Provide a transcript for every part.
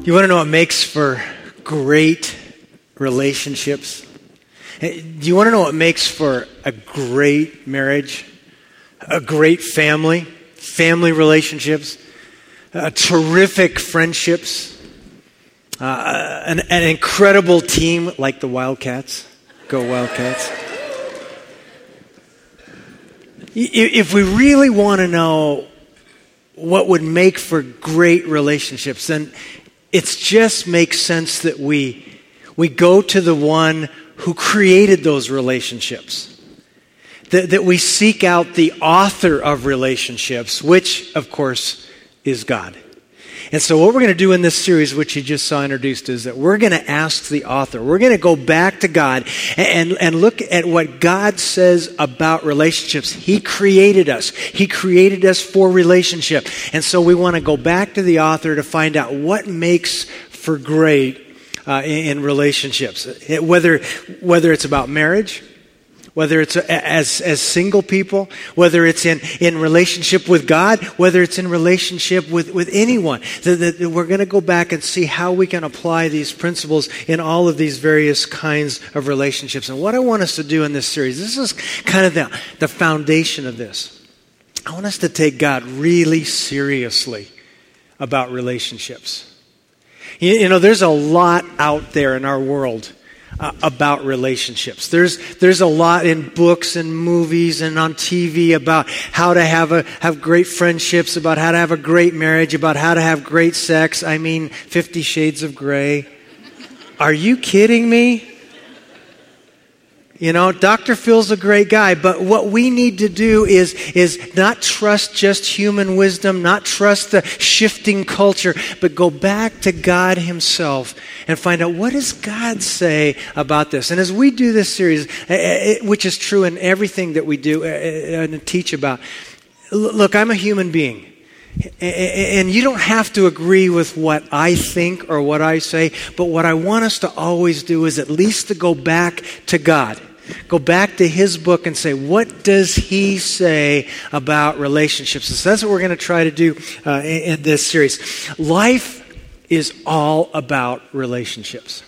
You want to know what makes for great relationships? Do you want to know what makes for a great marriage? A great family? Family relationships? Terrific friendships? An incredible team like the Wildcats? Go Wildcats. If we really want to know what would make for great relationships, then it just makes sense that we go to the one who created those relationships. That we seek out the author of relationships, which, of course, is God. And so what we're going to do in this series, which you just saw introduced, is that we're going to ask the author. We're going to go back to God and look at what God says about relationships. He created us. He created us for relationship. And so we want to go back to the author to find out what makes for great in relationships. Whether it's about marriage, whether it's as single people, whether it's in relationship with God, whether it's in relationship with anyone. We're going to go back and see how we can apply these principles in all of these various kinds of relationships. And what I want us to do in this series, this is kind of the foundation of this. I want us to take God really seriously about relationships. You know, there's a lot out there in our world about relationships. There's a lot in books and movies and on TV about how to have great friendships, about how to have a great marriage, about how to have great sex. I mean, 50 Shades of Grey. Are you kidding me? You know, Dr. Phil's a great guy, but what we need to do is not trust just human wisdom, not trust the shifting culture, but go back to God himself and find out, what does God say about this? And as we do this series, which is true in everything that we do and teach about, look, I'm a human being. And you don't have to agree with what I think or what I say, but what I want us to always do is at least to go back to God. Go back to his book and say, what does he say about relationships? So that's what we're going to try to do in this series. Life is all about relationships.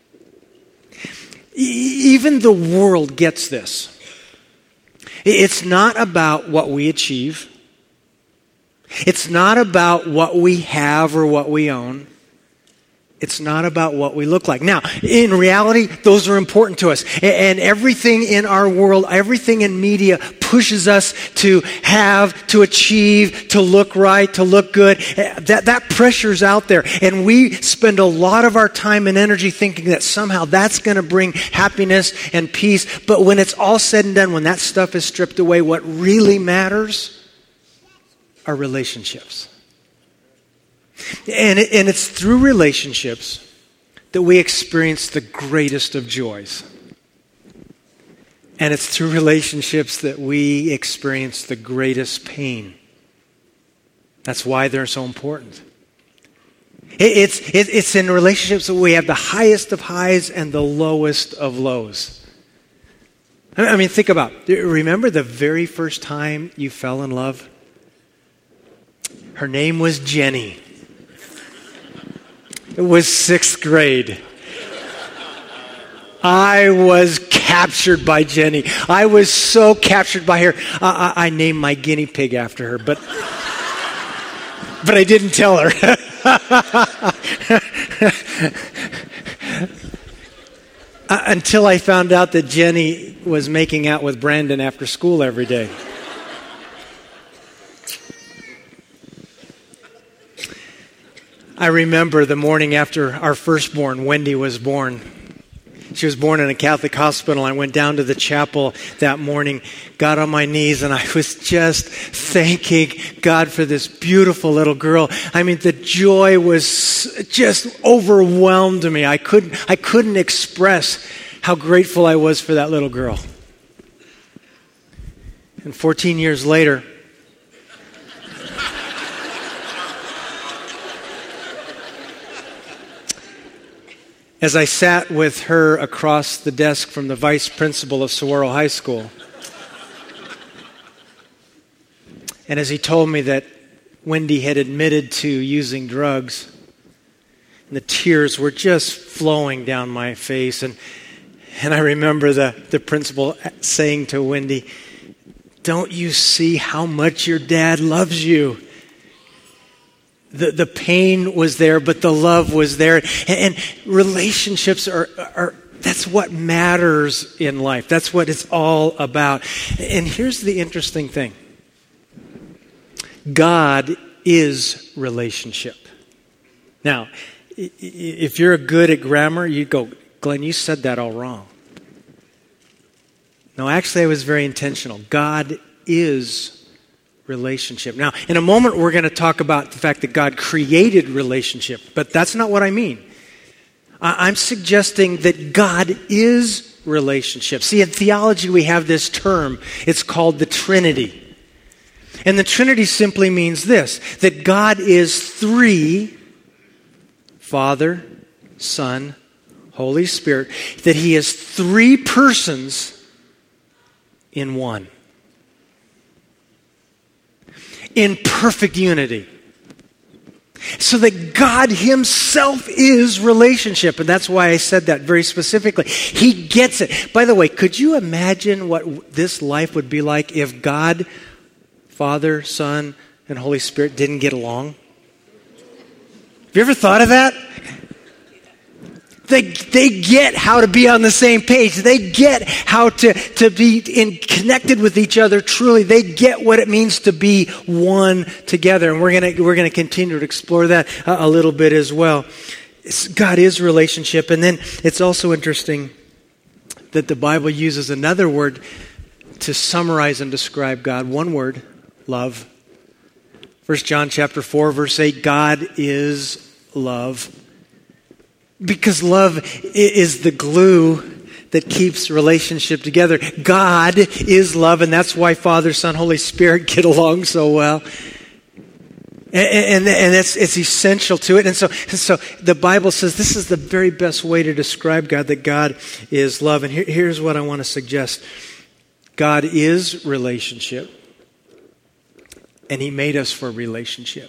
Even the world gets this. It's not about what we achieve. It's not about what we have or what we own. It's not about what we look like. Now, in reality, those are important to us. And everything in our world, everything in media pushes us to have, to achieve, to look right, to look good. That pressure's out there. And we spend a lot of our time and energy thinking that somehow that's going to bring happiness and peace. But when it's all said and done, when that stuff is stripped away, what really matters are relationships. And it's through relationships that we experience the greatest of joys. And it's through relationships that we experience the greatest pain. That's why they're so important. It's in relationships that we have the highest of highs and the lowest of lows. I mean, think about it. Remember the very first time you fell in love? Her name was Jenny. It was 6th grade. I was captured by Jenny. I was so captured by her. I named my guinea pig after her, but I didn't tell her. Until I found out that Jenny was making out with Brandon after school every day. I remember the morning after our firstborn, Wendy, was born. She was born in a Catholic hospital. I went down to the chapel that morning, got on my knees, and I was just thanking God for this beautiful little girl. I mean, the joy was just overwhelmed me. I couldn't express how grateful I was for that little girl. And 14 years later, as I sat with her across the desk from the vice principal of Saguaro High School, and as he told me that Wendy had admitted to using drugs, And the tears were just flowing down my face. And I remember the principal saying to Wendy, "Don't you see how much your dad loves you?" The pain was there, but the love was there. And relationships are that's what matters in life. That's what it's all about. And here's the interesting thing. God is relationship. Now, if you're good at grammar, you go, "Glenn, you said that all wrong." No, actually, I was very intentional. God is relationship. Now, in a moment, we're going to talk about the fact that God created relationship, but that's not what I mean. I'm suggesting that God is relationship. See, in theology, we have this term. It's called the Trinity. And the Trinity simply means this, that God is three, Father, Son, Holy Spirit, that He is three persons in one. In perfect unity. So that God Himself is relationship. And that's why I said that very specifically. He gets it. By the way, could you imagine what this life would be like if God, Father, Son, and Holy Spirit didn't get along? Have you ever thought of that? They get how to be on the same page. They get how to be connected with each other truly. They get what it means to be one together. And we're gonna continue to explore that a little bit as well. God is relationship. And then it's also interesting that the Bible uses another word to summarize and describe God. One word, love. 1 John chapter 4, verse 8, God is love. Because love is the glue that keeps relationship together. God is love, and that's why Father, Son, Holy Spirit get along so well. And it's essential to it. And so the Bible says this is the very best way to describe God, that God is love. And here's what I want to suggest. God is relationship, and He made us for relationship.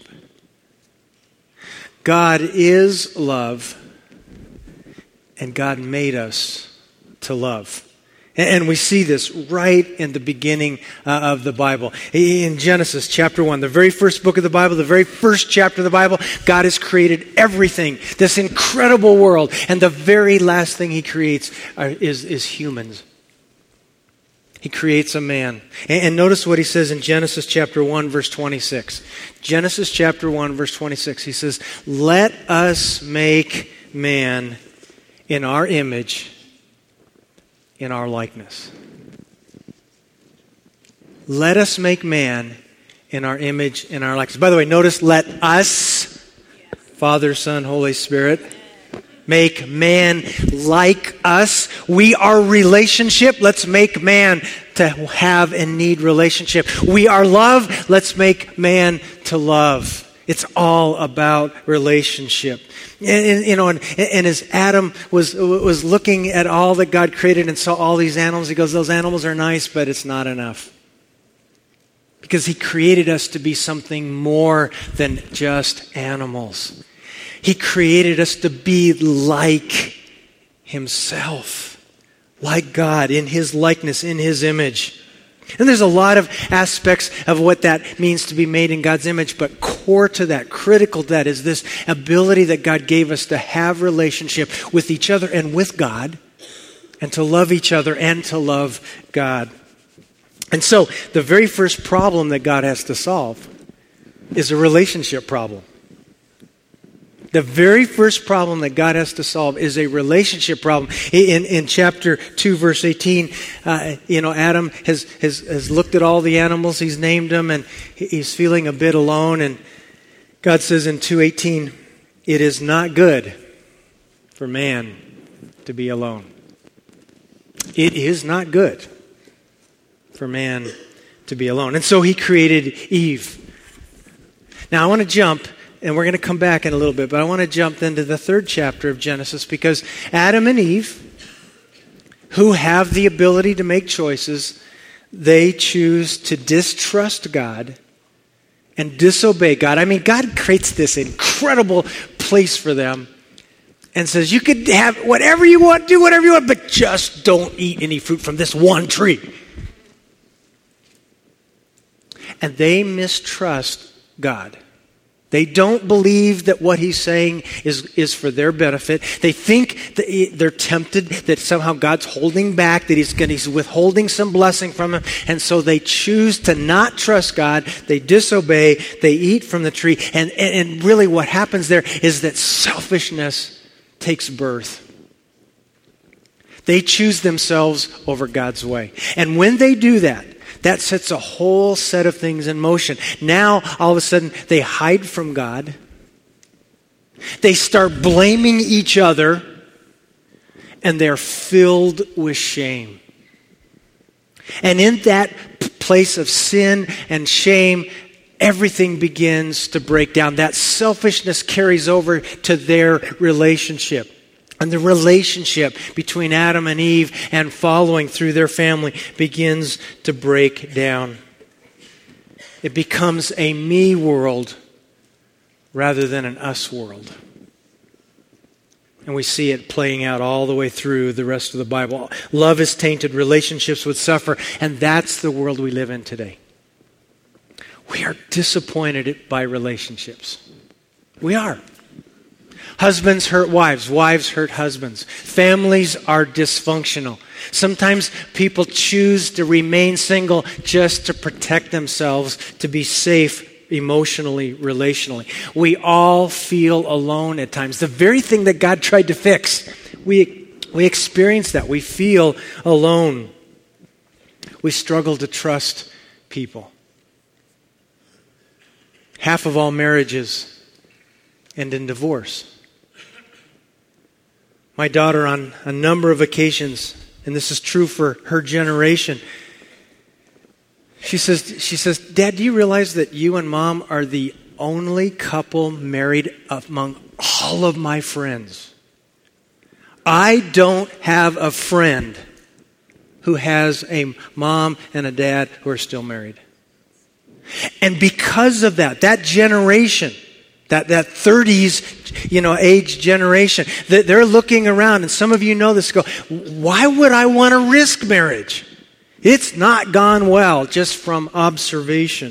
God is love, and God made us to love. And we see this right in the beginning of the Bible. In Genesis chapter 1, the very first book of the Bible, the very first chapter of the Bible, God has created everything, this incredible world. And the very last thing He creates is humans. He creates a man. And notice what He says in Genesis chapter 1, verse 26. Genesis chapter 1, verse 26. He says, "Let us make man in our image, in our likeness." Let us make man in our image, in our likeness. By the way, notice, let us, Father, Son, Holy Spirit, make man like us. We are relationship. Let's make man to have and need relationship. We are love. Let's make man to love. It's all about relationship. And as Adam was looking at all that God created and saw all these animals, he goes, those animals are nice, but it's not enough. Because He created us to be something more than just animals. He created us to be like Himself, like God, in His likeness, in His image. And there's a lot of aspects of what that means to be made in God's image, but core to that, critical to that, is this ability that God gave us to have relationship with each other and with God, and to love each other and to love God. And so the very first problem that God has to solve is a relationship problem. The very first problem that God has to solve is a relationship problem. In chapter 2, verse 18, Adam has looked at all the animals, he's named them, and he's feeling a bit alone. And God says in 2:18, "It is not good for man to be alone." It is not good for man to be alone. And so He created Eve. Now I want to jump, and we're going to come back in a little bit, but I want to jump into the 3rd chapter of Genesis, because Adam and Eve, who have the ability to make choices, they choose to distrust God and disobey God. I mean, God creates this incredible place for them, and says, you could have whatever you want, do whatever you want, but just don't eat any fruit from this one tree. And they mistrust God. They don't believe that what he's saying is for their benefit. They think that they're tempted that somehow God's holding back, that he's withholding some blessing from them. And so they choose to not trust God. They disobey. They eat from the tree. And really what happens there is that selfishness takes birth. They choose themselves over God's way. And when they do that, that sets a whole set of things in motion. Now, all of a sudden, they hide from God. They start blaming each other. And they're filled with shame. And in that place of sin and shame, everything begins to break down. That selfishness carries over to their relationship. And the relationship between Adam and Eve and following through their family begins to break down. It becomes a me world rather than an us world. And we see it playing out all the way through the rest of the Bible. Love is tainted, relationships would suffer, and that's the world we live in today. We are disappointed by relationships. We are. Husbands hurt wives. Wives hurt husbands. Families are dysfunctional. Sometimes people choose to remain single just to protect themselves, to be safe emotionally, relationally. We all feel alone at times. The very thing that God tried to fix, we experience that. We feel alone. We struggle to trust people. Half of all marriages end in divorce. My daughter, on a number of occasions, and this is true for her generation, she says, Dad, do you realize that you and Mom are the only couple married among all of my friends? I don't have a friend who has a mom and a dad who are still married. And because of that generation, that 30s, age generation, they're looking around, and some of you know this, go, why would I want to risk marriage? It's not gone well, just from observation.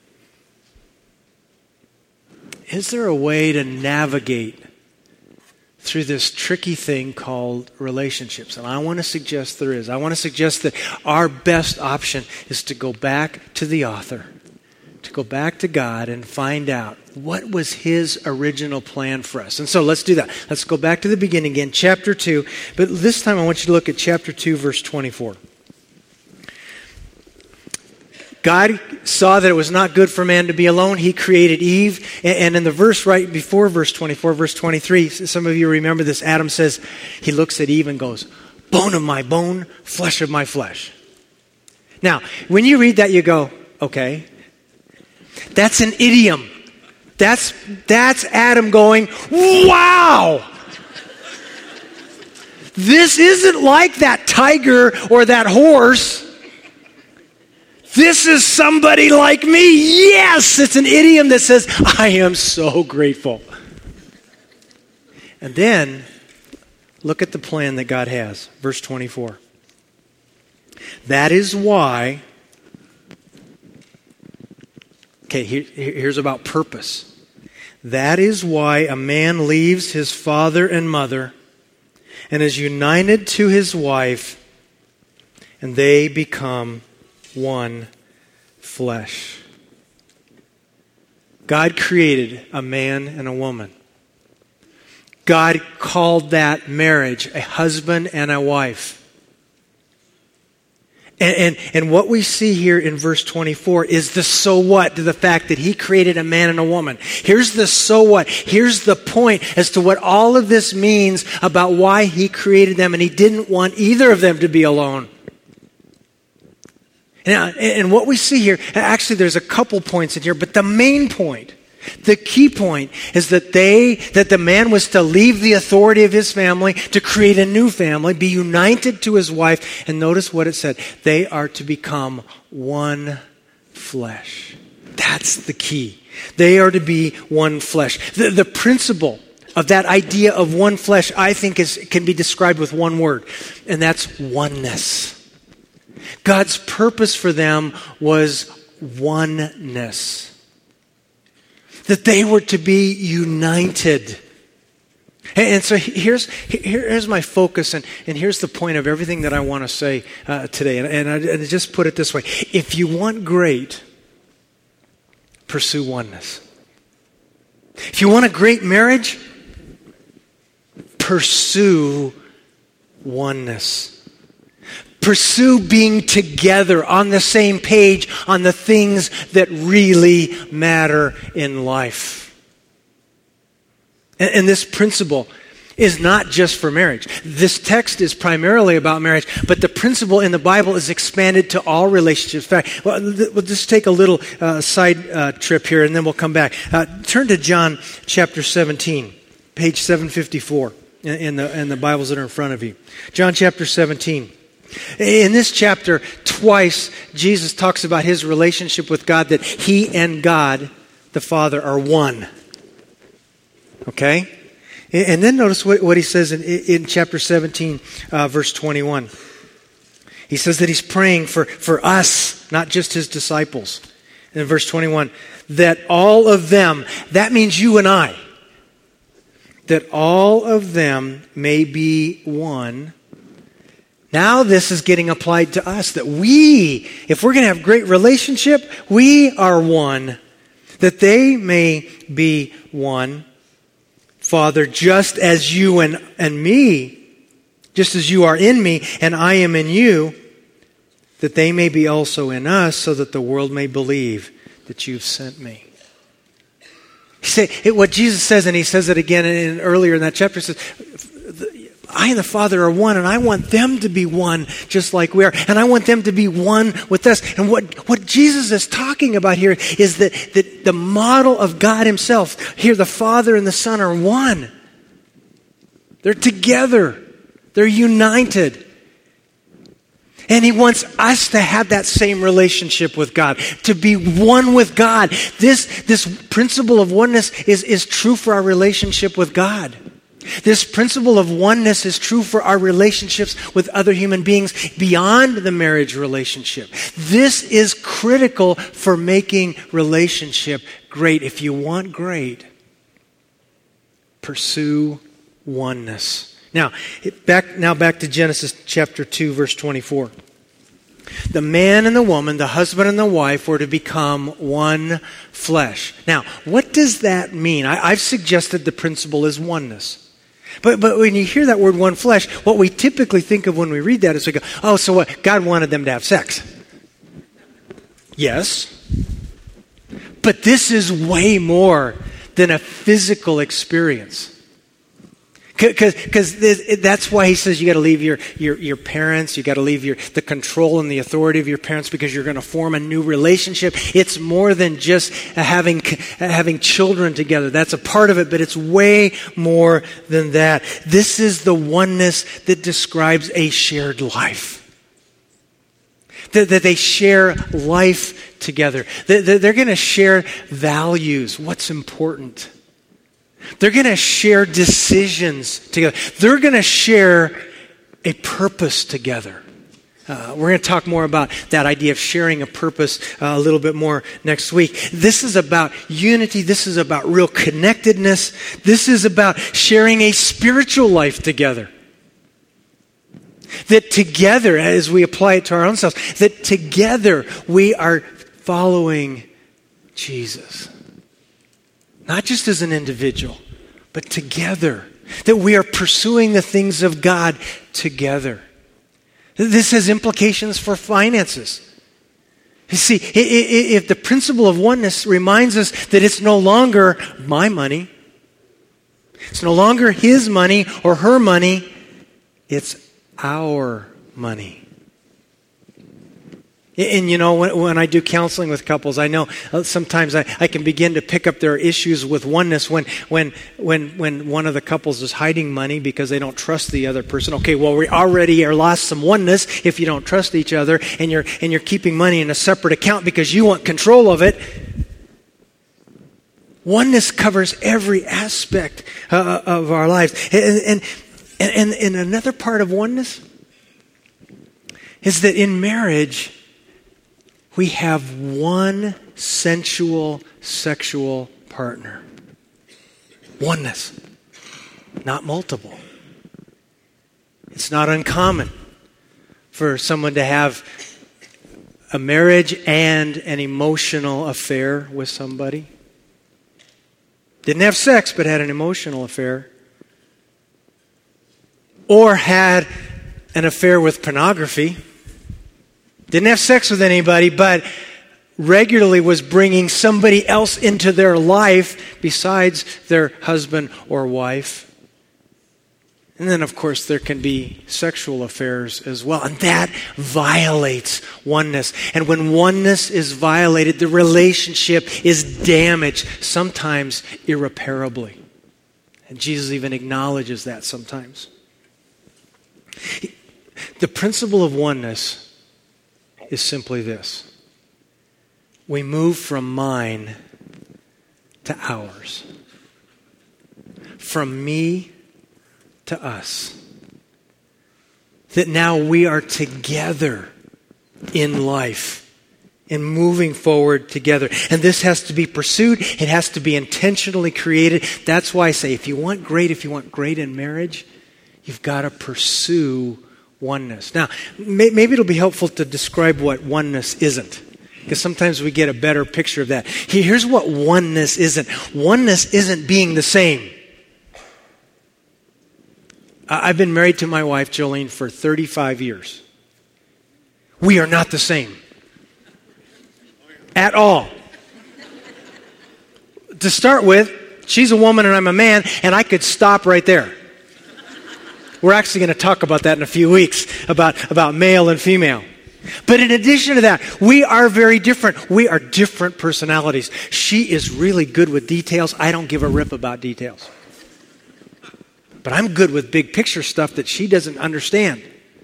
Is there a way to navigate through this tricky thing called relationships? And I want to suggest there is. I want to suggest that our best option is to go back to the author, to go back to God and find out what was his original plan for us. And so let's do that. Let's go back to the beginning again, chapter 2. But this time I want you to look at chapter 2, verse 24. God saw that it was not good for man to be alone. He created Eve. And in the verse right before verse 24, verse 23, some of you remember this. Adam says, he looks at Eve and goes, bone of my bone, flesh of my flesh. Now, when you read that, you go, okay, that's an idiom. That's Adam going, wow! This isn't like that tiger or that horse. This is somebody like me. Yes, it's an idiom that says, I am so grateful. And then, look at the plan that God has. Verse 24. That is why, okay, here's about purpose. That is why a man leaves his father and mother and is united to his wife, and they become one flesh. God created a man and a woman. God called that marriage a husband and a wife. And what we see here in verse 24 is the so what to the fact that he created a man and a woman. Here's the so what. Here's the point as to what all of this means about why he created them, and he didn't want either of them to be alone. And what we see here, actually there's a couple points in here, but the main point, the key point is that the man was to leave the authority of his family to create a new family, be united to his wife, and notice what it said. They are to become one flesh. That's the key. They are to be one flesh. The principle of that idea of one flesh, I think can be described with one word, and that's oneness. God's purpose for them was oneness. That they were to be united. And so here's my focus, and here's the point of everything that I want to say today. And I just put it this way. If you want great, pursue oneness. If you want a great marriage, pursue oneness. Pursue being together on the same page on the things that really matter in life. And this principle is not just for marriage. This text is primarily about marriage, but the principle in the Bible is expanded to all relationships. In fact, we'll just take a little side trip here, and then we'll come back. Turn to John chapter 17, page 754 in the Bibles that are in front of you. John chapter 17. In this chapter, twice, Jesus talks about his relationship with God, that he and God, the Father, are one. Okay? And then notice what he says in chapter 17, verse 21. He says that he's praying for us, not just his disciples. In verse 21, that all of them, that means you and I, that all of them may be one. Now this is getting applied to us, that we, if we're going to have great relationship, we are one, that they may be one. Father, just as you and me, just as you are in me and I am in you, that they may be also in us, so that the world may believe that you've sent me. What Jesus says, and he says it again earlier in that chapter, says, I and the Father are one, and I want them to be one just like we are. And I want them to be one with us. And what Jesus is talking about here is that the model of God himself. Here, the Father and the Son are one. They're together. They're united. And he wants us to have that same relationship with God, to be one with God. This principle of oneness is true for our relationship with God. This principle of oneness is true for our relationships with other human beings beyond the marriage relationship. This is critical for making relationship great. If you want great, pursue oneness. Now back to Genesis chapter 2, verse 24. The man and the woman, the husband and the wife, were to become one flesh. Now, what does that mean? I've suggested the principle is oneness. But when you hear that word one flesh, what we typically think of when we read that is we go, oh, so what? God wanted them to have sex. Yes. But this is way more than a physical experience. Because that's why he says you got to leave your parents, you got to leave the control and the authority of your parents, because you're going to form a new relationship. It's more than just having children together. That's a part of it, but it's way more than that. This is the oneness that describes a shared life. That they share life together. They're going to share values, what's important. They're going to share decisions together. They're going to share a purpose together. We're going to talk more about that idea of sharing a purpose a little bit more next week. This is about unity. This is about real connectedness. This is about sharing a spiritual life together. That together, as we apply it to our own selves, that together we are following Jesus. Not just as an individual, but together. That we are pursuing the things of God together. This has implications for finances. You see, if the principle of oneness reminds us that it's no longer my money, it's no longer his money or her money, it's our money. And you know, when I do counseling with couples, I know sometimes I can begin to pick up their issues with oneness when one of the couples is hiding money because they don't trust the other person. Okay, well, we already are lost some oneness if you don't trust each other, and you're keeping money in a separate account because you want control of it. Oneness covers every aspect of our lives. And another part of oneness is that in marriage, we have one sensual, sexual partner. Oneness, not multiple. It's not uncommon for someone to have a marriage and an emotional affair with somebody. Didn't have sex, but had an emotional affair. Or had an affair with pornography. Didn't have sex with anybody, but regularly was bringing somebody else into their life besides their husband or wife. And then, of course, there can be sexual affairs as well. And that violates oneness. And when oneness is violated, the relationship is damaged, sometimes irreparably. And Jesus even acknowledges that sometimes. The principle of oneness is simply this. We move from mine to ours. From me to us. That now we are together in life and moving forward together. And this has to be pursued. It has to be intentionally created. That's why I say if you want great in marriage, you've got to pursue oneness. Now, maybe it'll be helpful to describe what oneness isn't. Because sometimes we get a better picture of that. Here's what oneness isn't. Oneness isn't being the same. I've been married to my wife, Jolene, for 35 years. We are not the same. At all. To start with, she's a woman and I'm a man, and I could stop right there. We're actually going to talk about that in a few weeks, about male and female. But in addition to that, we are very different. We are different personalities. She is really good with details. I don't give a rip about details. But I'm good with big picture stuff that she doesn't understand.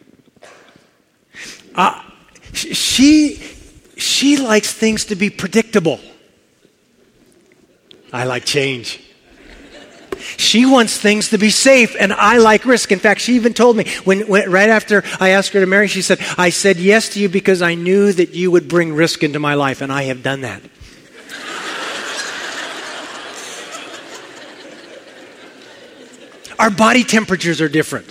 She likes things to be predictable. I like change. She wants things to be safe, and I like risk. In fact, she even told me, when right after I asked her to marry, she said, I said yes to you because I knew that you would bring risk into my life, and I have done that. Our body temperatures are different.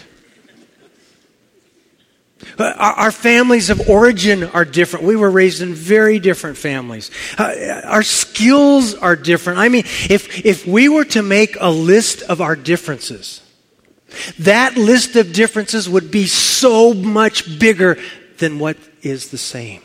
Our families of origin are different. We were raised in very different families. Our skills are different. I mean, if we were to make a list of our differences, that list of differences would be so much bigger than what is the same.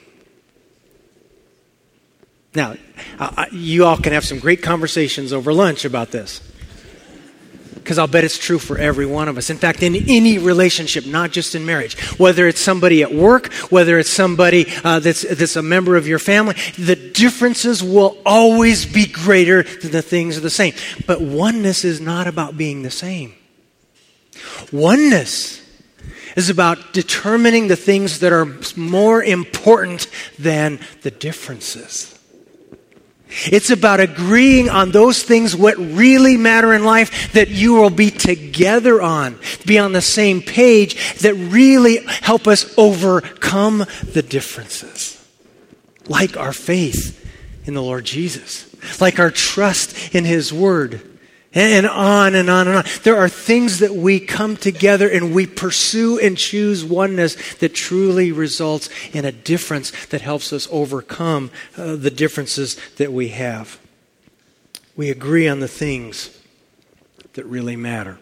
Now, you all can have some great conversations over lunch about this. Because I'll bet it's true for every one of us. In fact, in any relationship, not just in marriage, whether it's somebody at work, whether it's somebody that's a member of your family, the differences will always be greater than the things are the same. But oneness is not about being the same. Oneness is about determining the things that are more important than the differences. It's about agreeing on those things what really matter in life that you will be together on, be on the same page, that really help us overcome the differences. Like our faith in the Lord Jesus, like our trust in His Word, and on and on and on. There are things that we come together and we pursue and choose oneness that truly results in a difference that helps us overcome the differences that we have. We agree on the things that really matter.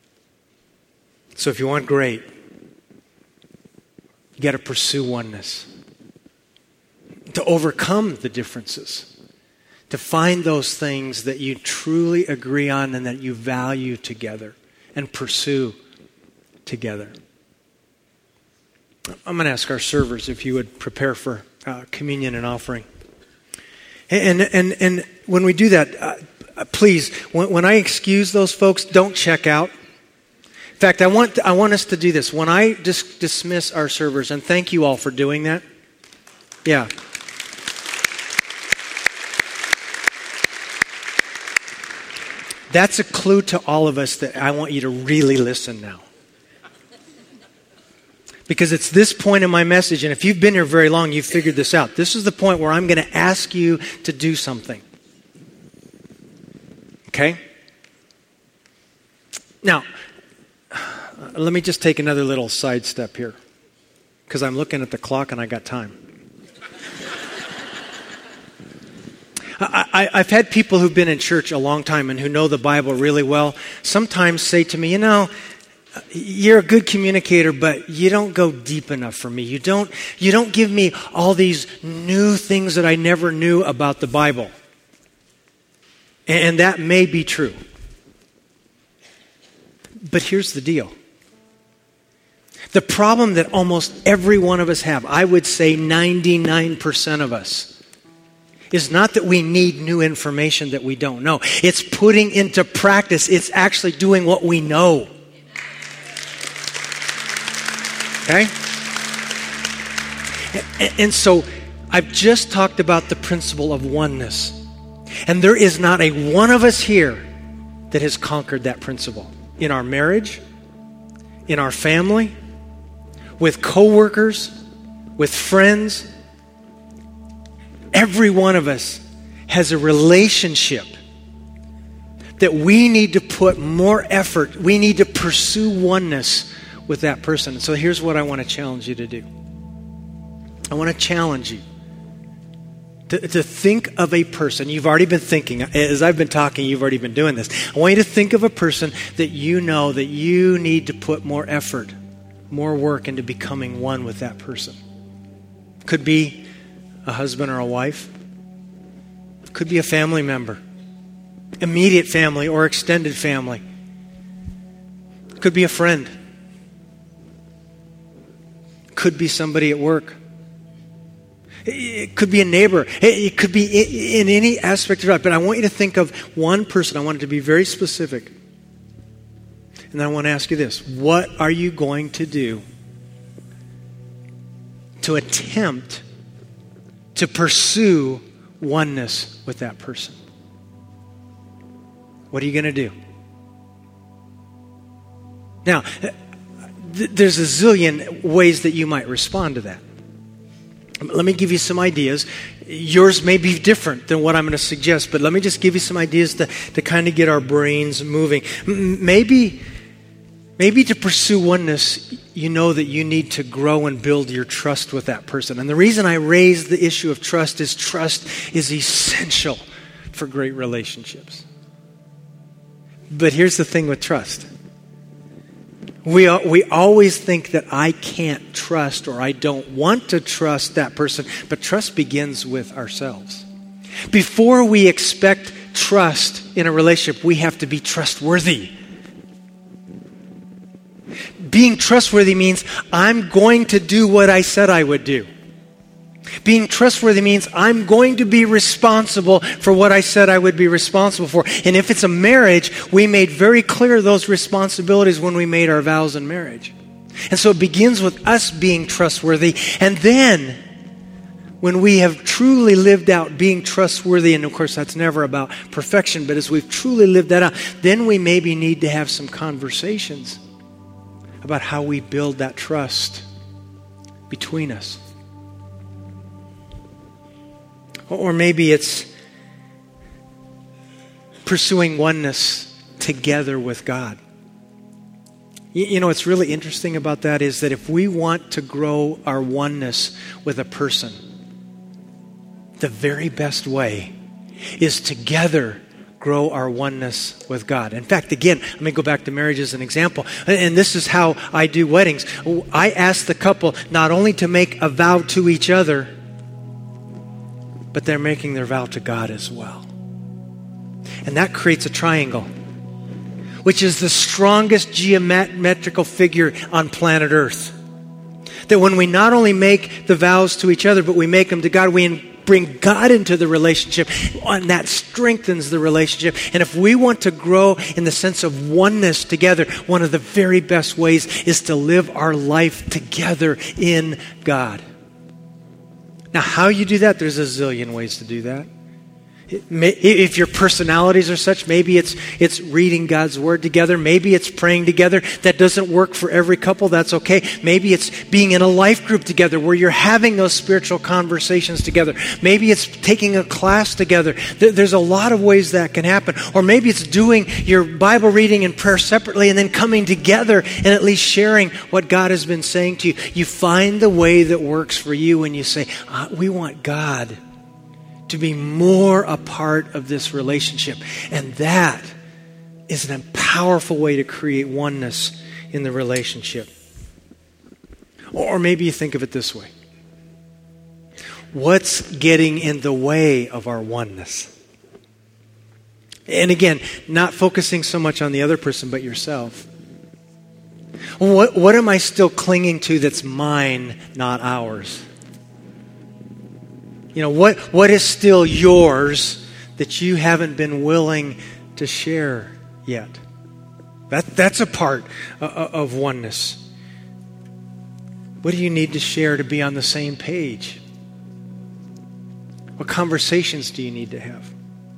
So if you want great, you got to pursue oneness. To overcome the differences. To find those things that you truly agree on and that you value together and pursue together. I'm going to ask our servers if you would prepare for communion and offering. And when we do that, please, when I excuse those folks, don't check out. In fact, I want us to do this. When I dismiss our servers, and thank you all for doing that. Yeah. That's a clue to all of us that I want you to really listen now. Because it's this point in my message, and if you've been here very long, you've figured this out. This is the point where I'm going to ask you to do something. Okay? Now, let me just take another little sidestep here. Because I'm looking at the clock and I got time. I've had people who've been in church a long time and who know the Bible really well sometimes say to me, you're a good communicator, but you don't go deep enough for me. You don't give me all these new things that I never knew about the Bible. And that may be true. But here's the deal. The problem that almost every one of us have, I would say 99% of us, is not that we need new information that we don't know. It's putting into practice. It's actually doing what we know. Okay? And so I've just talked about the principle of oneness. And there is not a one of us here that has conquered that principle. In our marriage, in our family, with coworkers, with friends. Every one of us has a relationship that we need to put more effort, we need to pursue oneness with that person. So here's what I want to challenge you to do. I want to challenge you to think of a person. You've already been thinking. As I've been talking, you've already been doing this. I want you to think of a person that you know that you need to put more effort, more work into becoming one with that person. Could be a husband or a wife. Could be a family member. Immediate family or extended family. Could be a friend. Could be somebody at work. It could be a neighbor. It could be in any aspect of life. But I want you to think of one person. I want it to be very specific. And then I want to ask you this. What are you going to do to attempt to pursue oneness with that person? What are you going to do? Now, there's a zillion ways that you might respond to that. Let me give you some ideas. Yours may be different than what I'm going to suggest, but let me just give you some ideas to kind of get our brains moving. Maybe to pursue oneness, you know that you need to grow and build your trust with that person. And the reason I raise the issue of trust is essential for great relationships. But here's the thing with trust. We always think that I can't trust or I don't want to trust that person, but trust begins with ourselves. Before we expect trust in a relationship, we have to be trustworthy. Being trustworthy means I'm going to do what I said I would do. Being trustworthy means I'm going to be responsible for what I said I would be responsible for. And if it's a marriage, we made very clear those responsibilities when we made our vows in marriage. And so it begins with us being trustworthy. And then, when we have truly lived out being trustworthy, and of course that's never about perfection, but as we've truly lived that out, then we maybe need to have some conversations about how we build that trust between us. Or maybe it's pursuing oneness together with God. You know, what's really interesting about that is that if we want to grow our oneness with a person, the very best way is together grow our oneness with God. In fact, again, let me go back to marriage as an example. And this is how I do weddings. I ask the couple not only to make a vow to each other, but they're making their vow to God as well. And that creates a triangle, which is the strongest geometrical figure on planet Earth. That when we not only make the vows to each other, but we make them to God, we bring God into the relationship, and that strengthens the relationship. And if we want to grow in the sense of oneness together, one of the very best ways is to live our life together in God. Now, how you do that, there's a zillion ways to do that. If your personalities are such, maybe it's reading God's Word together. Maybe it's praying together. That doesn't work for every couple. That's okay. Maybe it's being in a life group together where you're having those spiritual conversations together. Maybe it's taking a class together. There's a lot of ways that can happen. Or maybe it's doing your Bible reading and prayer separately and then coming together and at least sharing what God has been saying to you. You find the way that works for you when you say, we want God to be more a part of this relationship. And that is a powerful way to create oneness in the relationship. Or maybe you think of it this way. What's getting in the way of our oneness? And again, not focusing so much on the other person, but yourself. What am I still clinging to that's mine, not ours? What is still yours that you haven't been willing to share yet? That's a part of oneness. What do you need to share to be on the same page? What conversations do you need to have?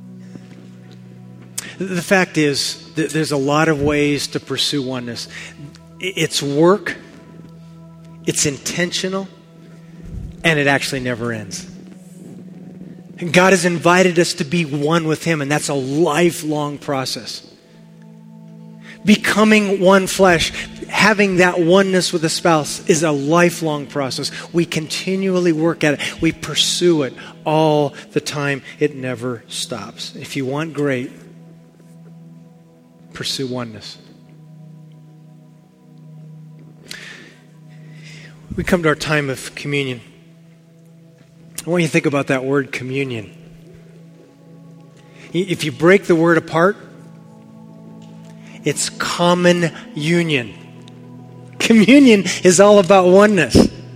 The fact is that there's a lot of ways to pursue oneness. It's work, it's intentional, and it actually never ends. And God has invited us to be one with Him, and that's a lifelong process. Becoming one flesh, having that oneness with a spouse is a lifelong process. We continually work at it. We pursue it all the time. It never stops. If you want great, pursue oneness. We come to our time of communion. I want you to think about that word communion. If you break the word apart, it's common union. Communion is all about oneness.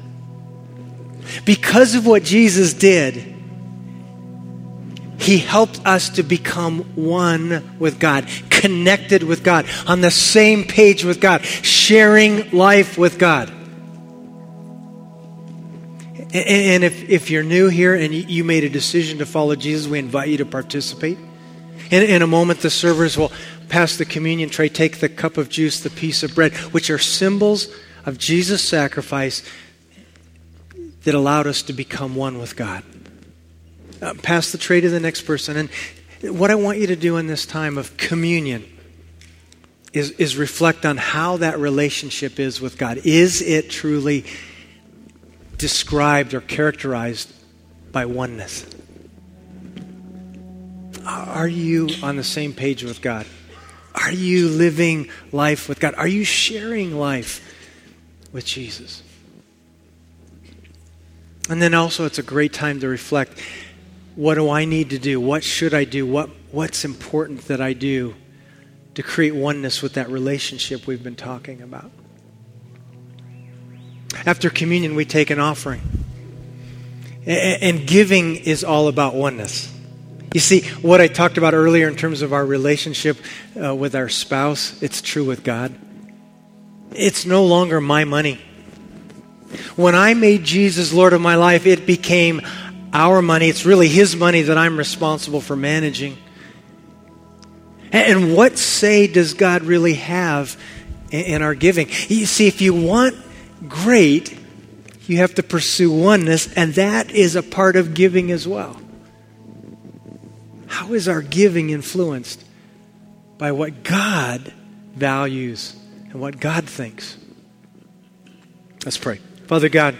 Because of what Jesus did, He helped us to become one with God, connected with God, on the same page with God, sharing life with God. And if you're new here and you made a decision to follow Jesus, we invite you to participate. In a moment, the servers will pass the communion tray, take the cup of juice, the piece of bread, which are symbols of Jesus' sacrifice that allowed us to become one with God. Pass the tray to the next person. And what I want you to do in this time of communion is reflect on how that relationship is with God. Is it truly described or characterized by oneness? Are you on the same page with God? Are you living life with God? Are you sharing life with Jesus? And then also it's a great time to reflect, what do I need to do? What should I do? What's important that I do to create oneness with that relationship we've been talking about? After communion, we take an offering. And giving is all about oneness. You see, what I talked about earlier in terms of our relationship with our spouse, it's true with God. It's no longer my money. When I made Jesus Lord of my life, it became our money. It's really His money that I'm responsible for managing. And what say does God really have in our giving? You see, if you want great, you have to pursue oneness, and that is a part of giving as well. How is our giving influenced by what God values and what God thinks? Let's pray. Father God,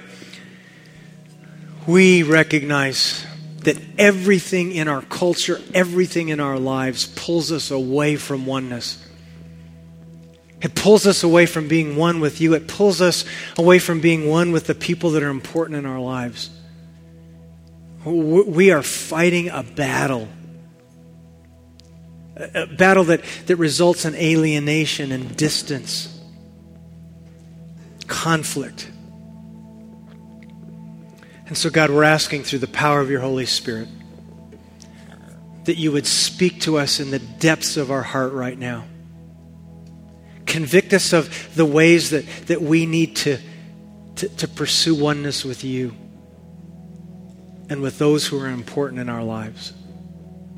we recognize that everything in our culture, everything in our lives pulls us away from oneness. It pulls us away from being one with You. It pulls us away from being one with the people that are important in our lives. We are fighting a battle that results in alienation and distance, conflict. And so, God, we're asking through the power of Your Holy Spirit that You would speak to us in the depths of our heart right now. Convict us of the ways that we need to pursue oneness with You and with those who are important in our lives.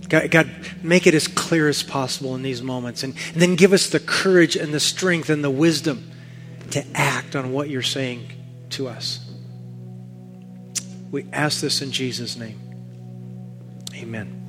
God, make it as clear as possible in these moments. And then give us the courage and the strength and the wisdom to act on what you're saying to us. We ask this in Jesus' name. Amen.